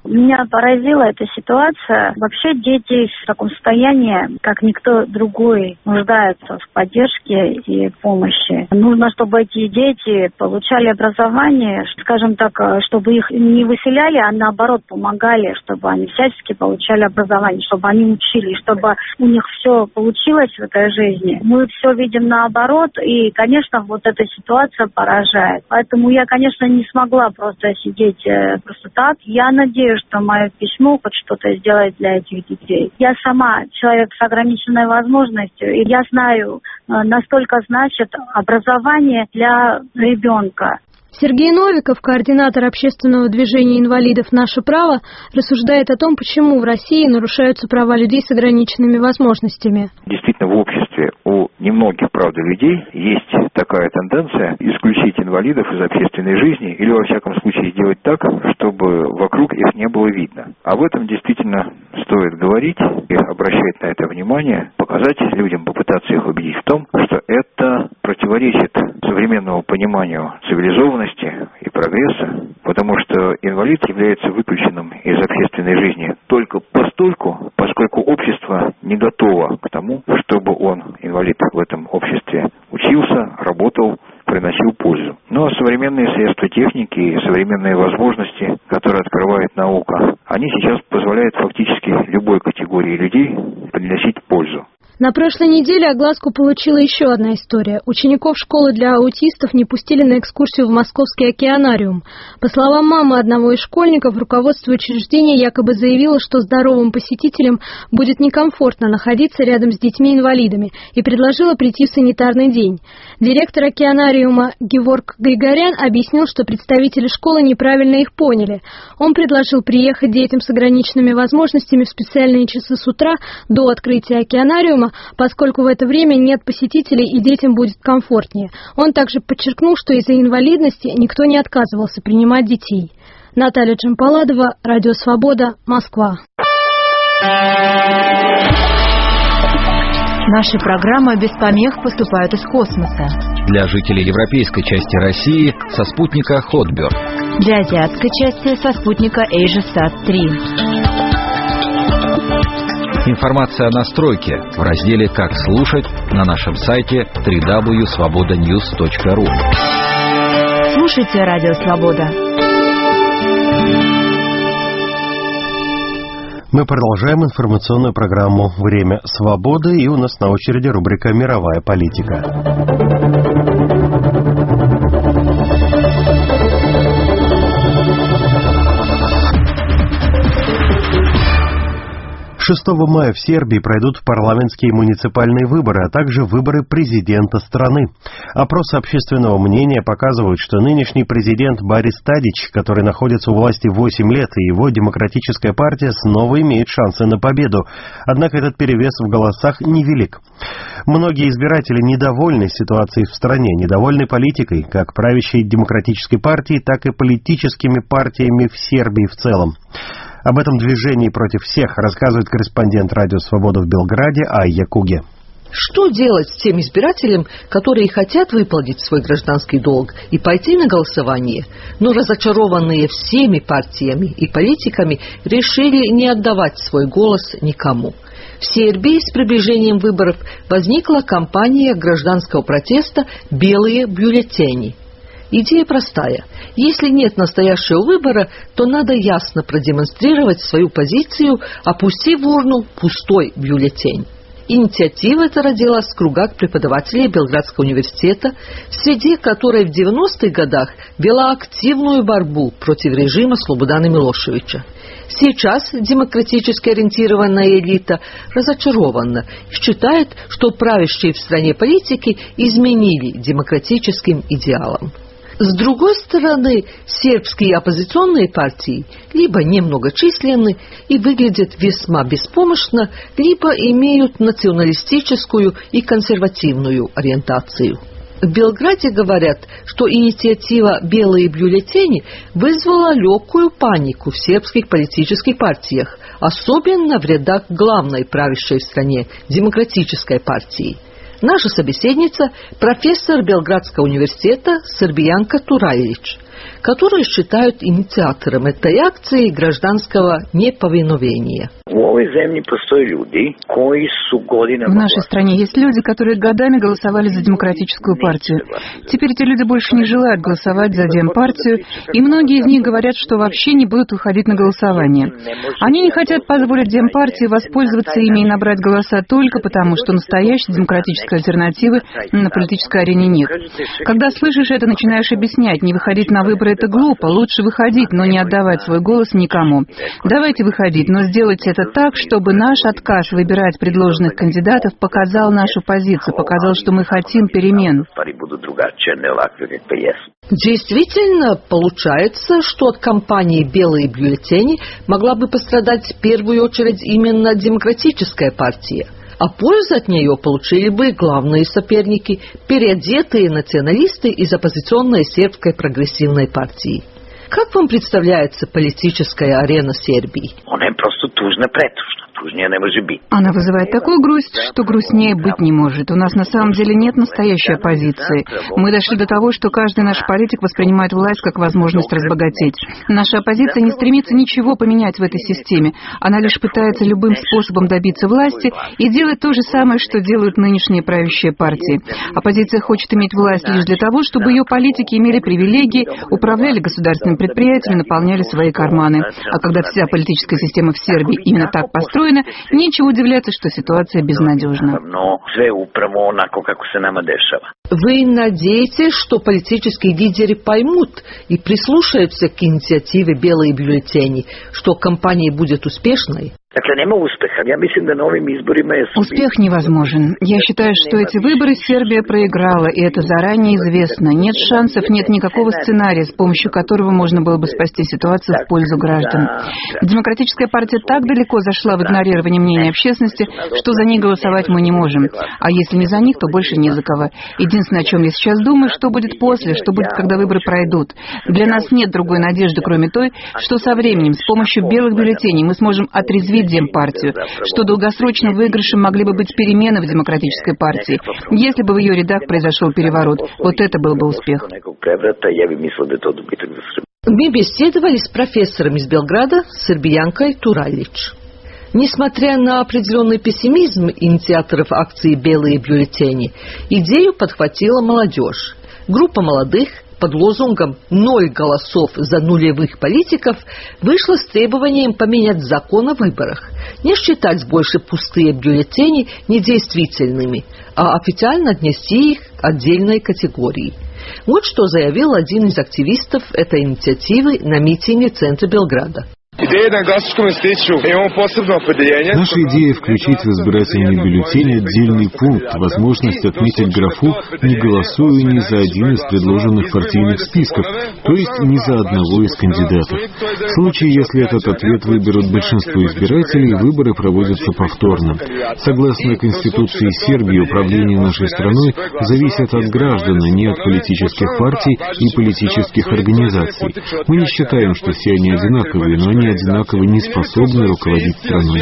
Меня поразила эта ситуация. Вообще дети в таком состоянии, как никто другой, нуждаются в поддержке и помощи. Нужно, чтобы эти дети получали образование, скажем так, чтобы их не выселяли, а наоборот помогали, чтобы они всячески получали образование, чтобы они учились, чтобы у них все получилось в этой жизни. Мы все видим наоборот, и, конечно, вот эта ситуация поражает. Поэтому я, конечно, не смогла просто сидеть просто так. Я надеюсь, что мое письмо хоть что-то сделает для этих детей. Я сама человек с ограниченной возможностью, и я знаю, настолько значит образование для ребенка. Сергей Новиков, координатор общественного движения инвалидов «Наше право», рассуждает о том, почему в России нарушаются права людей с ограниченными возможностями. Действительно, в обществе у немногих, правда, людей есть такая тенденция исключить инвалидов из общественной жизни или, во всяком случае, сделать так, чтобы вокруг их не было видно. Об этом действительно стоит говорить и обращать на это внимание, показать людям, попытаться их убедить в том, что это противоречит современному пониманию цивилизованности и прогресса, потому что инвалид является выключенным из общественной жизни только постольку, поскольку общество не готово к тому, чтобы он, инвалид, в этом обществе учился, работал, приносил пользу. Но современные средства техники и современные возможности, которые открывает наука, они сейчас позволяют фактически любой категории людей приносить пользу. На прошлой неделе огласку получила еще одна история. Учеников школы для аутистов не пустили на экскурсию в Московский океанариум. По словам мамы одного из школьников, руководство учреждения якобы заявило, что здоровым посетителям будет некомфортно находиться рядом с детьми-инвалидами, и предложила прийти в санитарный день. Директор океанариума Геворг Григорян объяснил, что представители школы неправильно их поняли. Он предложил приехать детям с ограниченными возможностями в специальные часы с утра до открытия океанариума, поскольку в это время нет посетителей и детям будет комфортнее. Он также подчеркнул, что из-за инвалидности никто не отказывался принимать детей. Наталья Джампаладова, Радио Свобода, Москва. Наши программы без помех поступают из космоса. Для жителей европейской части России со спутника Hotbird. Для азиатской части со спутника AsiaSat-3. Информация о настройке в разделе «Как слушать» на нашем сайте www.svobodanews.ru. Слушайте Радио Свобода. Мы продолжаем информационную программу «Время свободы», и у нас на очереди рубрика «Мировая политика». 6 мая в Сербии пройдут парламентские и муниципальные выборы, а также выборы президента страны. Опросы общественного мнения показывают, что нынешний президент Борис Тадич, который находится у власти 8 лет, и его демократическая партия снова имеет шансы на победу. Однако этот перевес в голосах невелик. Многие избиратели недовольны ситуацией в стране, недовольны политикой, как правящей демократической партии, так и политическими партиями в Сербии в целом. Об этом движении против всех рассказывает корреспондент Радио Свобода в Белграде Айя Куге. Что делать с тем избирателям, которые хотят выполнить свой гражданский долг и пойти на голосование, но разочарованные всеми партиями и политиками решили не отдавать свой голос никому? В Сербии с приближением выборов возникла кампания гражданского протеста «Белые бюллетени». Идея простая. Если нет настоящего выбора, то надо ясно продемонстрировать свою позицию, опустив в урну пустой бюллетень. Инициатива эта родилась в кругах преподавателей Белградского университета, в среде которой в 90-х годах вела активную борьбу против режима Слободана Милошевича. Сейчас демократически ориентированная элита разочарована и считает, что правящие в стране политики изменили демократическим идеалам. С другой стороны, сербские оппозиционные партии либо немногочисленны и выглядят весьма беспомощно, либо имеют националистическую и консервативную ориентацию. В Белграде говорят, что инициатива «Белые бюллетени» вызвала легкую панику в сербских политических партиях, особенно в рядах главной правящей в стране демократической партии. Наша собеседница – профессор Белградского университета Србиянка Тураевич. которые считают инициатором этой акции гражданского неповиновения. В нашей стране есть люди, которые годами голосовали за демократическую партию. Теперь эти люди больше не желают голосовать за Демпартию, и многие из них говорят, что вообще не будут выходить на голосование. Они не хотят позволить Демпартии воспользоваться ими и набрать голоса только потому, что настоящей демократической альтернативы на политической арене нет. Когда слышишь это, начинаешь объяснять, не выходить на выборы — это глупо, лучше выходить, но не отдавать свой голос никому. Давайте выходить, но сделайте это так, чтобы наш отказ выбирать предложенных кандидатов показал нашу позицию, показал, что мы хотим перемен. Действительно, получается, что от кампании «Белые бюллетени» могла бы пострадать в первую очередь именно демократическая партия. А пользу от нее получили бы главные соперники – переодетые националисты из оппозиционной сербской прогрессивной партии. Как вам представляется политическая арена Сербии? Она вызывает такую грусть, что грустнее быть не может. У нас на самом деле нет настоящей оппозиции. Мы дошли до того, что каждый наш политик воспринимает власть как возможность разбогатеть. Наша оппозиция не стремится ничего поменять в этой системе. Она лишь пытается любым способом добиться власти и делать то же самое, что делают нынешние правящие партии. Оппозиция хочет иметь власть лишь для того, чтобы ее политики имели привилегии, управляли государственными предприятиями, наполняли свои карманы. А когда вся политическая система в Сербии именно так построена, нечего удивляться, что ситуация безнадежна. Вы надеетесь, что политические лидеры поймут и прислушаются к инициативе «Белые бюллетени», что кампания будет успешной? Успех невозможен. Я считаю, что эти выборы Сербия проиграла, и это заранее известно. Нет шансов, нет никакого сценария, с помощью которого можно было бы спасти ситуацию в пользу граждан. Демократическая партия так далеко зашла в игнорирование мнения общественности, что за них голосовать мы не можем. А если не за них, то больше не за кого. Единственное, о чем я сейчас думаю, что будет после, что будет, когда выборы пройдут. Для нас нет другой надежды, кроме той, что со временем, с помощью белых бюллетеней мы сможем отрезвить Демпартию, что долгосрочным выигрышем могли бы быть перемены в демократической партии. Если бы в ее рядах произошел переворот, вот это был бы успех. Мы беседовали с профессором из Белграда, Сербиянкой Туралич. Несмотря на определенный пессимизм инициаторов акции «Белые бюллетени», идею подхватила молодежь. Группа молодых под лозунгом «0 голосов за нулевых политиков» вышла с требованием поменять закон о выборах, не считать больше пустые бюллетени недействительными, а официально отнести их к отдельной категории. Вот что заявил один из активистов этой инициативы на митинге в центре Белграда. Наша идея включить в избирательный бюллетень отдельный пункт, возможность отметить графу «не голосую ни за один из предложенных партийных списков», то есть ни за одного из кандидатов. В случае, если этот ответ выберут большинство избирателей, выборы проводятся повторно. Согласно Конституции Сербии, управление нашей страной зависит от граждан, а не от политических партий и политических организаций. Мы не считаем, что все они одинаковые, но они одинаково не способны руководить страной.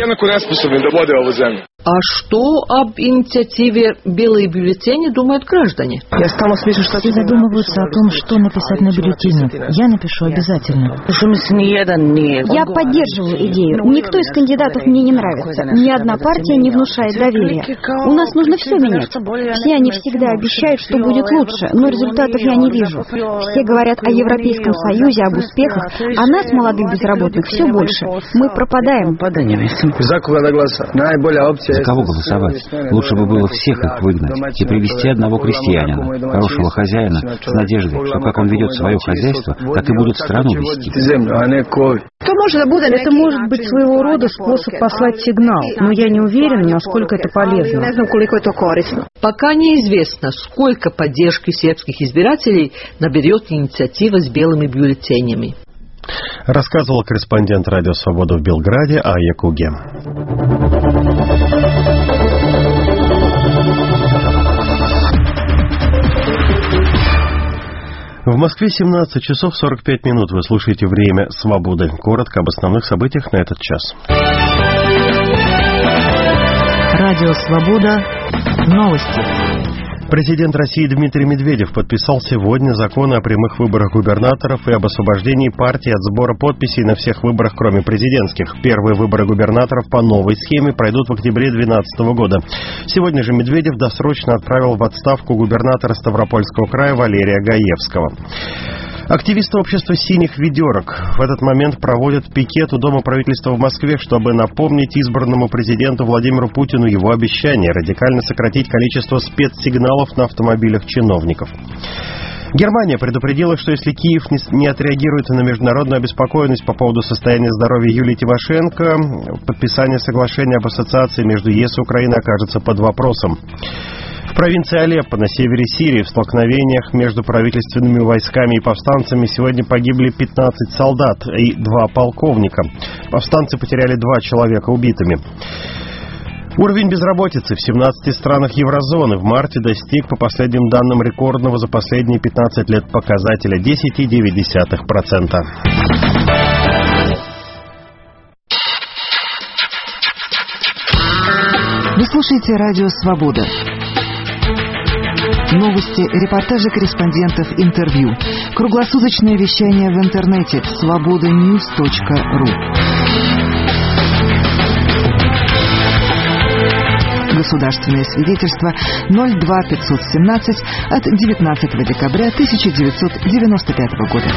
А что об инициативе «Белые бюллетени» думают граждане? Все задумываются о том, что написать на бюллетене. Я напишу обязательно. Я поддерживаю идею. Никто из кандидатов мне не нравится. Ни одна партия не внушает доверия. У нас нужно все менять. Все они всегда обещают, что будет лучше, но результатов я не вижу. Все говорят о Европейском Союзе, об успехах, а нас, молодых безработных, все больше. Мы пропадаем. За кого голосовать? Лучше бы было всех их выгнать и привести одного крестьянина, хорошего хозяина, с надеждой, что как он ведет свое хозяйство, так и будет страну вести. Это может быть своего рода способ послать сигнал, но я не уверен, насколько это полезно. Пока неизвестно, сколько поддержки сербских избирателей наберет инициатива с белыми бюллетенями. Рассказывал корреспондент «Радио Свобода» в Белграде Айя Куге. В Москве 17 часов 45 минут. Вы слушаете «Время свободы». Коротко об основных событиях на этот час. Радио Свобода. Новости. Президент России Дмитрий Медведев подписал сегодня закон о прямых выборах губернаторов и об освобождении партий от сбора подписей на всех выборах, кроме президентских. Первые выборы губернаторов по новой схеме пройдут в октябре 2012 года. Сегодня же Медведев досрочно отправил в отставку губернатора Ставропольского края Валерия Гаевского. Активисты общества «Синих ведерок» в этот момент проводят пикет у Дома правительства в Москве, чтобы напомнить избранному президенту Владимиру Путину его обещание радикально сократить количество спецсигналов на автомобилях чиновников. Германия предупредила, что если Киев не отреагирует на международную обеспокоенность по поводу состояния здоровья Юлии Тимошенко, подписание соглашения об ассоциации между ЕС и Украиной окажется под вопросом. В провинции Алеппо на севере Сирии в столкновениях между правительственными войсками и повстанцами сегодня погибли 15 солдат и 2 полковника. Повстанцы потеряли 2 человека убитыми. Уровень безработицы в 17 странах еврозоны в марте достиг, по последним данным, рекордного за последние 15 лет показателя 10,9%. Вы слушаете радио «Свобода». Новости, репортажи корреспондентов, интервью. Круглосуточное вещание в интернете svobodanews.ru. Государственное свидетельство 02517 от 19 декабря 1995 года.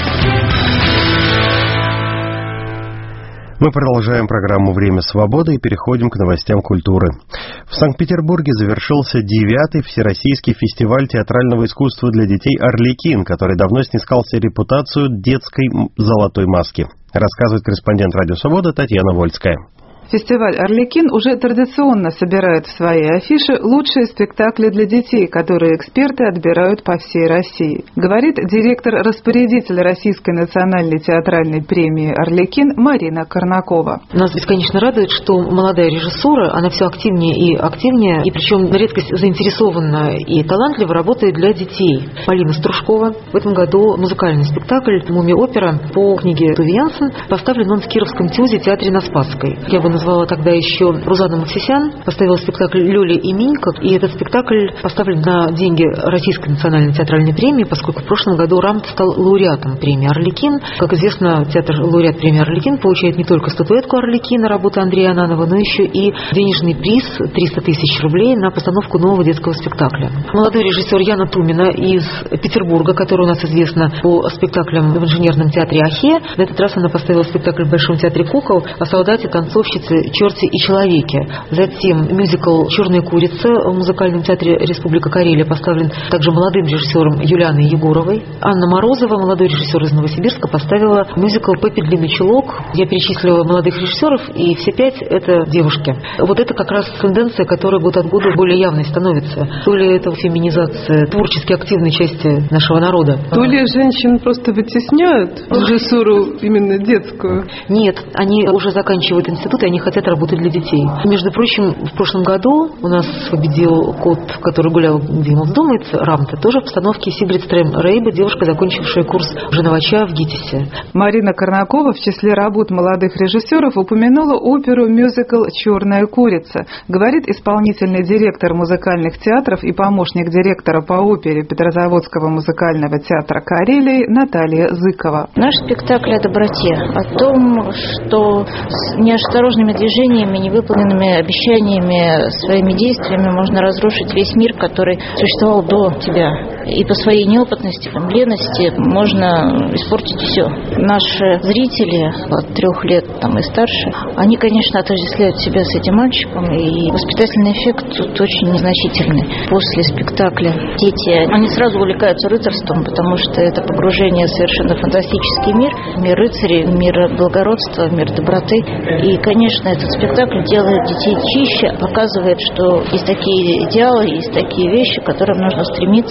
Мы продолжаем программу «Время свободы» и переходим к новостям культуры. В Санкт-Петербурге завершился 9-й Всероссийский фестиваль театрального искусства для детей «Арлекин», который давно снискал себе репутацию детской золотой маски. Рассказывает корреспондент «Радио Свобода» Татьяна Вольская. Фестиваль «Арлекин» уже традиционно собирает в свои афиши лучшие спектакли для детей, которые эксперты отбирают по всей России. Говорит директор-распорядитель Российской национальной театральной премии «Арлекин» Марина Корнакова. Нас бесконечно радует, что молодая режиссура, она все активнее, и причем на редкость заинтересованно и талантливо работает для детей. Полина Стружкова. В этом году музыкальный спектакль «Мумия-опера» по книге Туве Янсен поставлен он в Кировском ТЮЗе театре на Спасской. Я бы назвала тогда еще Рузанна Максисян, поставила спектакль «Лёля и Минька», и этот спектакль поставлен на деньги Российской национальной театральной премии, поскольку в прошлом году Рамт стал лауреатом премии «Арлекин». Как известно, театр-лауреат премии «Арлекин» получает не только статуэтку «Арлекина» работы Андрея Ананова, но еще и денежный приз 300 тысяч рублей на постановку нового детского спектакля. Молодой режиссер Яна Тумина из Петербурга, который у нас известна по спектаклям в инженерном театре «Ахе», на этот раз она поставила спектакль в Большом театре кукол о солдате, танцовщице, черте и человеке. Затем мюзикл «Черная курица» в музыкальном театре Республика Карелия поставлен также молодым режиссером Юлианой Егоровой. Анна Морозова, молодой режиссер из Новосибирска, поставила мюзикл «Пеппи длинный чулок». Я перечислила молодых режиссеров, и все 5 это девушки. Вот это как раз тенденция, которая год от года более явной становится. То ли это феминизация творчески активной части нашего народа. То ли женщин просто вытесняют режиссуру именно детскую? Нет, они уже заканчивают институт, и они хотят работать для детей. Между прочим, в прошлом году у нас победил кот, который гулял, где ему вздумается, Рамта, тоже в постановке Сигрид Стрем Рейба, девушка, закончившая курс женовача в ГИТИСе. Марина Корнакова в числе работ молодых режиссеров упомянула оперу-мюзикл «Черная курица». Говорит исполнительный директор музыкальных театров и помощник директора по опере Петрозаводского музыкального театра Карелии Наталья Зыкова. Наш спектакль о доброте, о том, что с неосторожными движениями, невыполненными обещаниями, своими действиями можно разрушить весь мир, который существовал до тебя. И по своей неопытности, лености можно испортить все. Наши зрители от 3 лет и старше, они, конечно, отождествляют себя с этим мальчиком, и воспитательный эффект тут очень незначительный. После спектакля дети, они сразу увлекаются рыцарством, потому что это погружение в совершенно фантастический мир, мир рыцарей, мир благородства, мир доброты. И, конечно, этот спектакль делает детей чище, показывает, что есть такие идеалы, есть такие вещи, к которым нужно стремиться. Здесь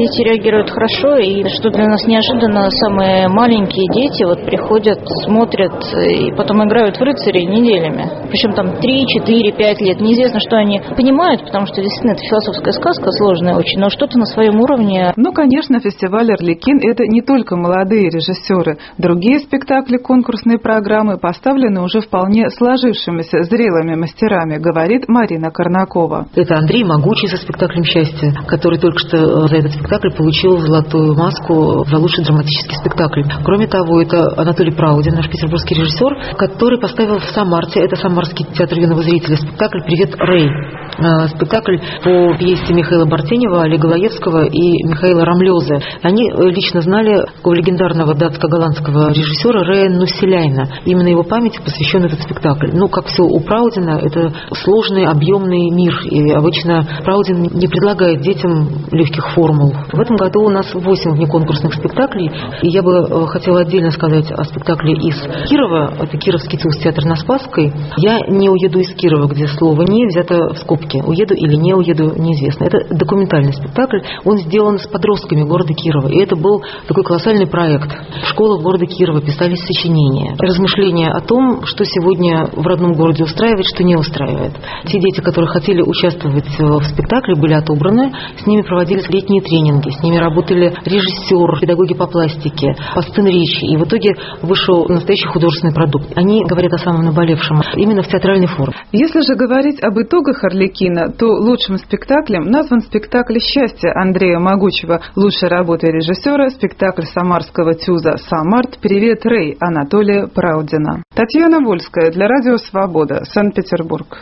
дети реагируют хорошо, и что для нас неожиданно, самые маленькие дети вот приходят, смотрят и потом играют в рыцарей неделями. Причем там 3, 4, 5 лет. Неизвестно, что они понимают, потому что действительно это философская сказка сложная очень, но что-то на своем уровне. Ну, конечно, фестиваль «Арлекин» — это не только молодые режиссеры. Другие спектакли, конкурсные программы поставлены уже вполне сложившимися, зрелыми мастерами, говорит Марина Корнакова. Это Андрей Могучий со спектаклем «Счастье», который только что за этот спектакль получил золотую маску за лучший драматический спектакль. Кроме того, это Анатолий Праудин, наш петербургский режиссер, который поставил в Самарте, это Самарский театр юного зрителя, спектакль «Привет, Рэй». Спектакль по пьесе Михаила Бартенева, Олега Лаевского и Михаила Рамлёзе. Они лично знали такого легендарного датско-голландского режиссера Рэя Нусселяйна. Именно его памяти посвящен этот спектакль. Ну, как все у Праудина, это сложный, объемный мир. И обычно Праудин не предлагает детям легких формул. В этом году у нас 8 внеконкурсных спектаклей. И я бы хотела отдельно сказать о спектакле из Кирова. Это Кировский театр на Спасской. «Я не уеду из Кирова», где слово «не» взято в скобки. Уеду или не уеду, неизвестно. Это документальный спектакль. Он сделан с подростками города Кирова. И это был такой колоссальный проект. Школы города Кирова писались сочинения. Размышления о том, что сегодня в родном городе устраивает, что не устраивает. Те дети, которые хотели участвовать в спектакле, были отобраны. С ними проводились летние тренинги. С ними работали режиссер, педагоги по пластике, по сценречи. И в итоге вышел настоящий художественный продукт. Они говорят о самом наболевшем именно в театральной форме. Если же говорить об итогах «Арлекина», то лучшим спектаклем назван спектакль «Счастье» Андрея Могучего, лучшей работой режиссера спектакль самарского ТЮЗа «Самарт. Привет, Рэй» Анатолия Праудина. Татьяна Вольская для Радио Свобода, Санкт-Петербург.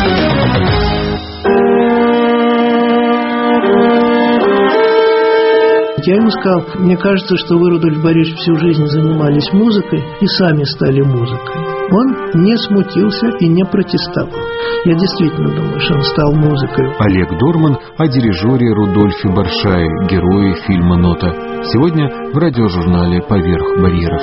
Я ему сказал, мне кажется, что вы, Рудольф Борисович, всю жизнь занимались музыкой и сами стали музыкой. Он не смутился и не протестовал. Я действительно думаю, что он стал музыкой. Олег Дорман о дирижере Рудольфе Баршае, герое фильма «Нота». Сегодня в радиожурнале «Поверх барьеров».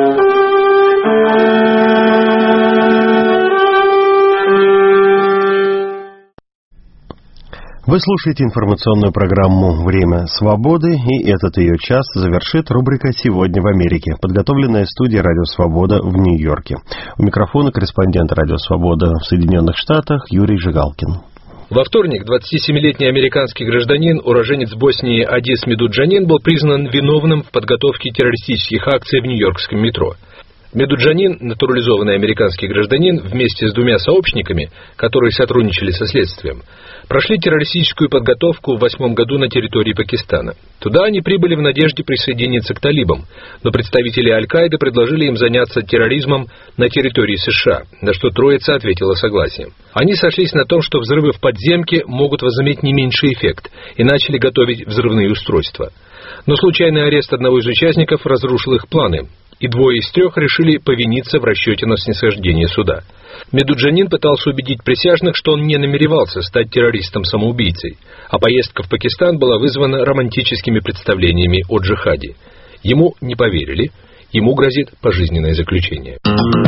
Вы слушаете информационную программу «Время свободы», и этот ее час завершит рубрика «Сегодня в Америке», подготовленная студией «Радио Свобода» в Нью-Йорке. У микрофона корреспондент «Радио Свобода» в Соединенных Штатах Юрий Жигалкин. Во вторник 27-летний американский гражданин, уроженец Боснии Адис Медуджанин, был признан виновным в подготовке террористических акций в нью-йоркском метро. Медуджанин, натурализованный американский гражданин, вместе с двумя сообщниками, которые сотрудничали со следствием, прошли террористическую подготовку в 2008 году на территории Пакистана. Туда они прибыли в надежде присоединиться к талибам, но представители Аль-Каиды предложили им заняться терроризмом на территории США, на что троица ответила согласием. Они сошлись на том, что взрывы в подземке могут возыметь не меньший эффект, и начали готовить взрывные устройства. Но случайный арест одного из участников разрушил их планы, и двое из трех решили повиниться в расчете на снисхождение суда. Медуджанин пытался убедить присяжных, что он не намеревался стать террористом-самоубийцей, а поездка в Пакистан была вызвана романтическими представлениями о джихаде. Ему не поверили, ему грозит пожизненное заключение.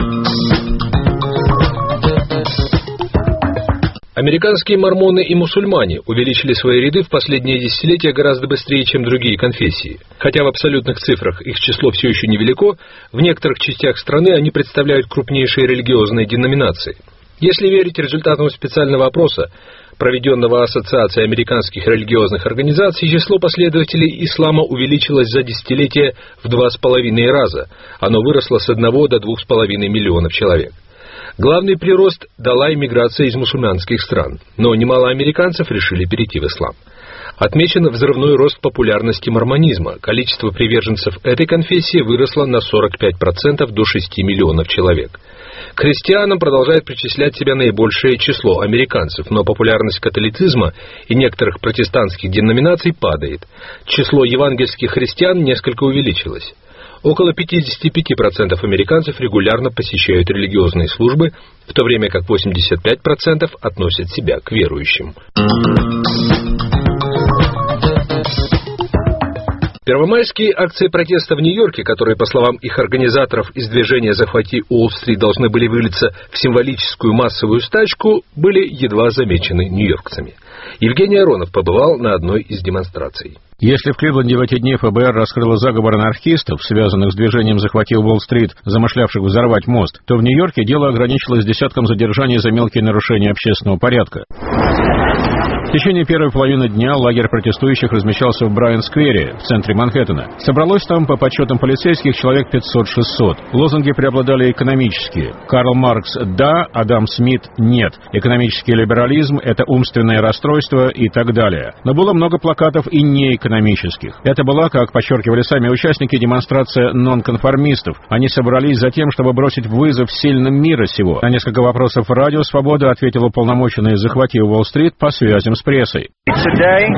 Американские мормоны и мусульмане увеличили свои ряды в последние десятилетия гораздо быстрее, чем другие конфессии. Хотя в абсолютных цифрах их число все еще невелико, в некоторых частях страны они представляют крупнейшие религиозные деноминации. Если верить результатам специального опроса, проведенного Ассоциацией американских религиозных организаций, число последователей ислама увеличилось за десятилетие в 2,5 раза. Оно выросло с 1 до 2,5 миллионов человек. Главный прирост дала иммиграция из мусульманских стран, но немало американцев решили перейти в ислам. Отмечен взрывной рост популярности мормонизма. Количество приверженцев этой конфессии выросло на 45% до 6 миллионов человек. К христианам продолжает причислять себя наибольшее число американцев, но популярность католицизма и некоторых протестантских деноминаций падает. Число евангельских христиан несколько увеличилось. Около 55% американцев регулярно посещают религиозные службы, в то время как 85% относят себя к верующим. Первомайские акции протеста в Нью-Йорке, которые, по словам их организаторов, из движения «Захвати Уолл-стрит» должны были вылиться в символическую массовую стачку, были едва замечены нью-йоркцами. Евгений Аронов побывал на одной из демонстраций. Если в Кливленде в эти дни ФБР раскрыло заговор анархистов, связанных с движением «Захвати Уолл-стрит», замышлявших взорвать мост, то в Нью-Йорке дело ограничилось десятком задержаний за мелкие нарушения общественного порядка. В течение первой половины дня лагерь протестующих размещался в Брайан-сквере, в центре Манхэттена. Собралось там, по подсчетам полицейских, человек 500-600. Лозунги преобладали экономические. Карл Маркс – да, Адам Смит – нет. Экономический либерализм – это умственное расстройство и так далее. Но было много плакатов и неэкономических. Это была, как подчеркивали сами участники, демонстрация нонконформистов. Они собрались за тем, чтобы бросить вызов сильным мира сего. На несколько вопросов «Радио Свобода» ответил уполномоченный «Захвати Уолл-стрит» по связям с прессой. Что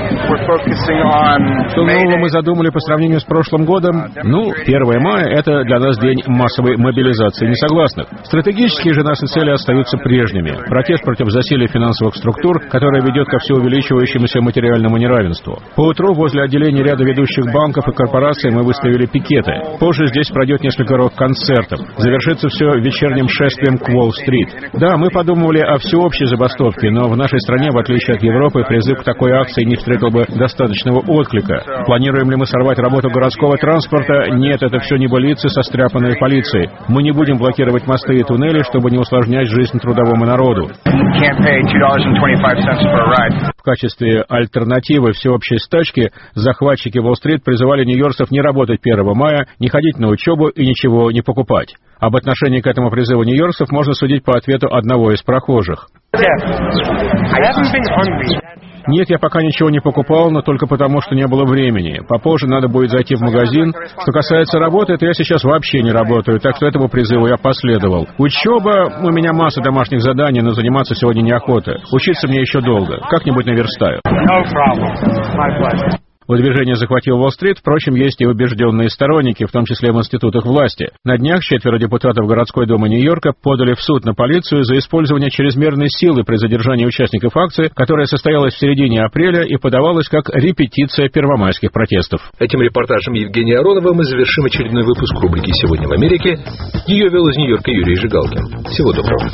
нового мы задумали по сравнению с прошлым годом? 1 мая – это для нас день массовой мобилизации несогласных. Стратегические же наши цели остаются прежними. Протест против засилия финансовых структур, которое ведет ко все увеличивающемуся материальному неравенству. Поутру возле отделения ряда ведущих банков и корпораций мы выставили пикеты. Позже здесь пройдет несколько рок-концертов. Завершится все вечерним шествием к Уолл-стрит. Да, мы подумывали о всеобщей забастовке, но в нашей стране, в отличие от Европы, призыв к такой акции не встретил бы достаточного отклика. Планируем ли мы сорвать работу городского транспорта? Нет, это все небылицы, состряпанные полицией. Мы не будем блокировать мосты и туннели, чтобы не усложнять жизнь трудовому народу. В качестве альтернативы всеобщей стачки захватчики Уолл-стрит призывали нью-йоркцев не работать 1 мая, не ходить на учебу и ничего не покупать. Об отношении к этому призыву нью-йоркцев можно судить по ответу одного из прохожих. Нет, я пока ничего не покупал, но только потому, что не было времени. Попозже надо будет зайти в магазин. Что касается работы, то я сейчас вообще не работаю, так что этому призыву я последовал. Учеба, у меня масса домашних заданий, но заниматься сегодня неохота. Учиться мне еще долго. Как-нибудь наверстаю. У движения «Захвати Уолл-стрит», впрочем, есть и убежденные сторонники, в том числе в институтах власти. На днях 4 депутатов городской думы Нью-Йорка подали в суд на полицию за использование чрезмерной силы при задержании участников акции, которая состоялась в середине апреля и подавалась как репетиция первомайских протестов. Этим репортажем Евгения Аронова мы завершим очередной выпуск рубрики «Сегодня в Америке». Ее вел из Нью-Йорка Юрий Жигалкин. Всего доброго.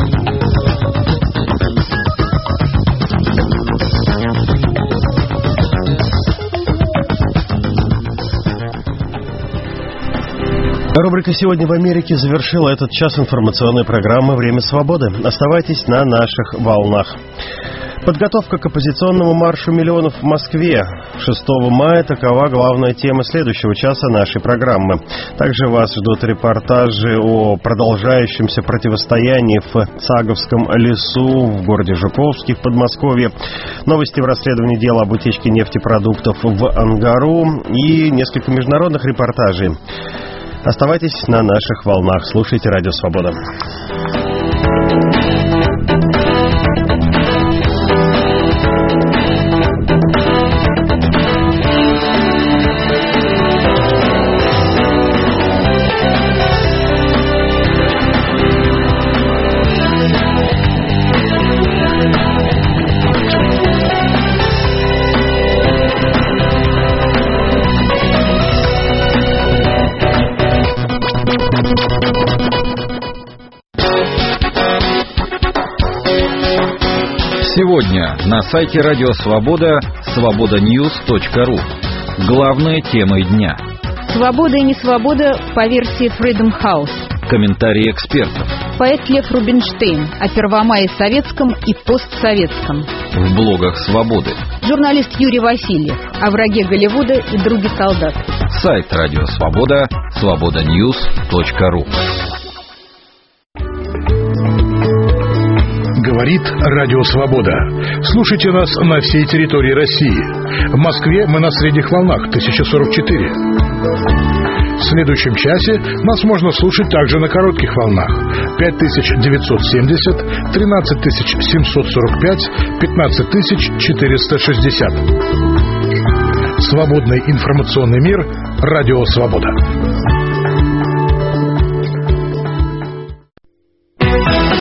Рубрика «Сегодня в Америке» завершила этот час информационной программы «Время свободы». Оставайтесь на наших волнах. Подготовка к оппозиционному маршу миллионов в Москве 6 мая – такова главная тема следующего часа нашей программы. Также вас ждут репортажи о продолжающемся противостоянии в Цаговском лесу, в городе Жуковске, в Подмосковье, новости в расследовании дела об утечке нефтепродуктов в Ангару и несколько международных репортажей. Оставайтесь на наших волнах. Слушайте Радио Свобода. Сегодня на сайте Радио Свобода свободаnews.ru. Главные темы дня. Свобода и несвобода по версии Freedom House. Комментарии экспертов. Поэт Лев Рубинштейн о Первомае советском и постсоветском. В блогах Свободы. Журналист Юрий Васильев о враге Голливуда и друге солдат. Сайт Радио Свобода свободаnews.ru. Говорит Радио Свобода. Слушайте нас на всей территории России. В Москве мы на средних волнах 1044. В следующем часе нас можно слушать также на коротких волнах 5970, 13745, 15460. Свободный информационный мир. Радио Свобода.